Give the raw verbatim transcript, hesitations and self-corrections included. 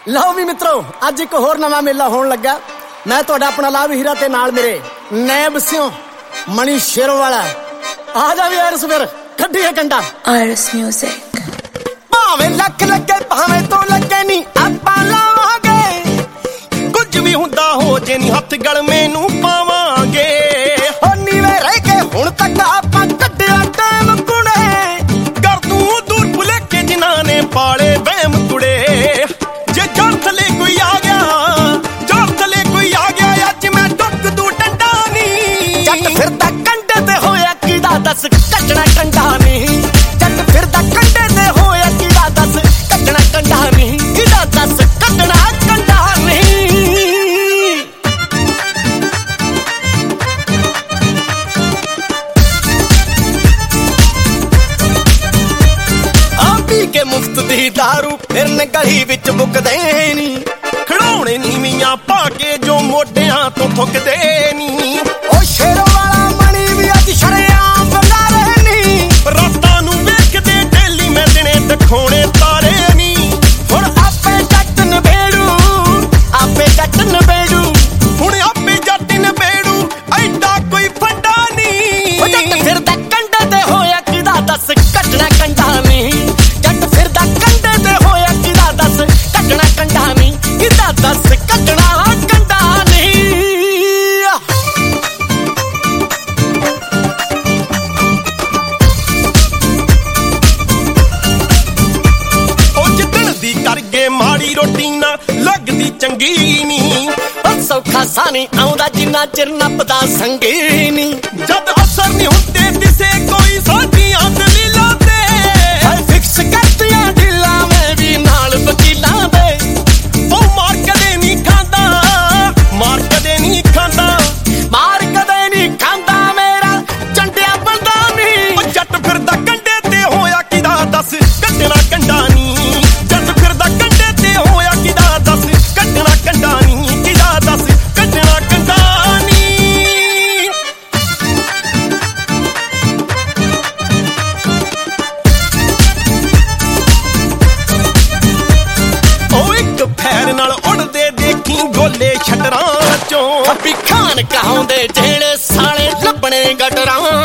ਲਓ ਵੀ ਮਿੱਤਰੋ, ਅੱਜ ਇੱਕ ਹੋਰ ਨਵਾਂ ਮੇਲਾ ਹੋਣ ਲੱਗਾ। ਮੈਂ ਤੁਹਾਡਾ ਆਪਣਾ ਲਾਭ ਹੀਰਾ ਤੇ ਨਾਲ ਮੇਰੇ ਨੈਬ ਸਿਓ ਮਣੀ ਸ਼ੇਰੋਂ ਵਾਲਾ। ਆ ਜਾ ਵੀ ਆਰਸ ਫਿਰ ਕੱਢੀਏ ਕੰਡਾ। ਆਰਸ ਮਿਊਜ਼ਿਕ। ਭਾਵੇਂ ਲੱਖ ਲੱਗੇ ਭਾਵੇਂ ਤੋਂ ਲੱਗੇ ਨਹੀਂ ਆਪਾਂ ਲਾਵਾਂਗੇ। ਕੁਝ ਵੀ ਹੁੰਦਾ ਹੋ ਜੇ ਨਹੀਂ ਹੱਥ ਗਲਮੇ ਨੂੰ ਪਾਵਾਂਗੇ। ਹੋ ਨੀਵੇਂ ਰਹਿ ਕੇ ਹੁਣ ਤੱਕ ਆਪਾਂ ਕੱਢਿਆ ਟਾਈਮ ਕੁੜੇ। ਕਰ ਤੂੰ ਦੂਰ ਭੁਲੇਖੇ ਜਿਨ੍ਹਾਂ ਨੇ ਪਾਲੇ ਵਹਿਮ ਕੁੜੇ। ਜੇ ਜੜ ਥਲੇ ਕੋਈ ਆ ਗਿਆ ਜੜ ਥਲੇ ਕੋਈ ਆ ਗਿਆ ਅੱਜ ਮੈਂ ਟੁੱਕ ਦੂ ਡੰਡਾ ਨੀ। ਜੱਟ ਫਿਰਦਾ ਕੰਡੇ ਤੇ ਹੋਇਆ ਕਿਹਦਾ ਦੱਸ ਕੱਢਣਾ ਕੰਡਾ ਨਹੀਂ। ਜੱਟ ਫਿਰਦਾ ਕੰਡੇ ਤੇ ਹੋਇਆ ਕਿਹਦਾ ਦੱਸ ਕੱਢਣਾ ਕੰਡਾ ਨਹੀਂ। ਕਿਹਦਾ ਦੱਸ ਕੱਢਣਾ ਕੰਡਾ ਨਹੀਂ। ਆ ਪੀ ਕੇ ਮੁਫਤ ਦੀ ਦਾਰੂ ਫਿਰਨ ਗਲੀ ਵਿੱਚ ਮੁੱਕਦੇ ਨੀ। ਖੜਾਉਣੇ ਨੀਵੀਆਂ ਪਾ ਕੇ ਜੋ ਮੋਢਿਆਂ ਤੋਂ ਥੁੱਕਦੇ ਨੀ। ਉਹ ਸ਼ੇਰੋਂ ਵਾਲਾ ਮਣੀ ਵੀ ਅੱਜ ਸ਼ਰੇਆਮ ਬੰਗਾਰੇ ਨੀ। ਰਾਤਾਂ ਨੂੰ ਵੇਖਦੇ ਡੇਲੀ ਮੈਂ ਦਿਨੇ ਦਿਖਾਉਣੇ ਤਾਰੇ ਨੀ। ਹੁਣ ਆਪੇ ਜੱਟ ਨਬੇੜੂ ਆਪੇ ਜੱਟ ਨਬੇੜੂ। ਹੁਣ ਆਪੇ ਜੱਟ ਨਬੇੜੂ ਐਡਾ ਕੋਈ ਫੰਡਾ ਨੀ। ਉਹ ਜੱਟ ਫਿਰਦਾ ਕੰਡੇ ਤੇ ਹੋਇਆ ਕਿਹਦਾ ਦੱਸ ਕੱਢਣਾ ਕੰਡਾ ਨਹੀਂ। ਜੱਟ ਫਿਰਦਾ ਕੰਡੇ ਤੇ ਹੋਇਆ ਕਿਹਦਾ ਦੱਸ ਕੱਢਣਾ ਕੰਡਾ ਨਹੀਂ। ਕਿਹਦਾ ਦੱਸ ਕੱਢਣਾ ਕੰਡਾ ਨਹੀਂ। ਉਹ ਜਿੱਦਣ ਦੀ ਕਰਕੇ ਮਾੜੀ ਰੋਟੀ ਨਾ ਲੱਗਦੀ ਚੰਗੀ ਨੀ। ਸੌਖਾ ਸਾਨੀ ਆਉਂਦਾ ਜਿੰਨਾ ਚਿਰ ਨੱਪਦਾ ਸੰਗੀ ਨੀ। ਜਦ ਅਸਰ ਨਹੀਂ ਹੁੰਦੇ ਦਿਸੇ ਕੋਈ ਸਾਡੀਆਂ ਦਲੀਲਾਂ ਤੇ। ਫਿਕਸ ਕਰਤੀਆਂ ਢਿੱਲਾਂ ਮੈਂ ਵੀ ਨਾਲ ਵਕੀਲਾਂ ਦੇ। ਉਹ ਮਾਰ ਕਦੇ ਨਹੀਂ ਖਾਂਦਾ ਮਾਰ ਕਦੇ ਨਹੀਂ ਖਾਂਦਾ ਮਾਰ ਕਦੇ ਨਹੀਂ ਖਾਂਦਾ ਮੇਰਾ ਚੰਡਿਆ ਬੰਦਾ ਨੀ। ਉਹ ਜੱਟ ਫਿਰਦਾ ਕੰਡੇ ਤੇ ਹੋਇਆ ਕਿਹਦਾ ਦੱਸ ਕੱਢਣਾ ਕੰਡਾ ਨੀ। ਜੱਟ ਫਿਰਦਾ ਕੰਡੇ ਤੇ ਹੋਇਆ ਕਿਹਦਾ ਦੱਸ ਕੱਢਣਾ ਕੰਡਾ ਨੀ। ਕਿਹਦਾ ਦੱਸ ਕੱਢਣਾ ਕੰਡਾ ਨੀ। ਉਹ ਇੱਕ ਫੈਰ ਨਾਲ ਉੜਦੇ ਦੇਖੀ ਗੋਲੇ ਛਟਰਾਂ ਚੋਂ। ਖੱਬੀ ਖਾਨ ਕਹਾਉਂਦੇ ਜਿਹੜੇ ਸਾਲੇ ਲੱਭਣੇ ਗਟਰਾਂ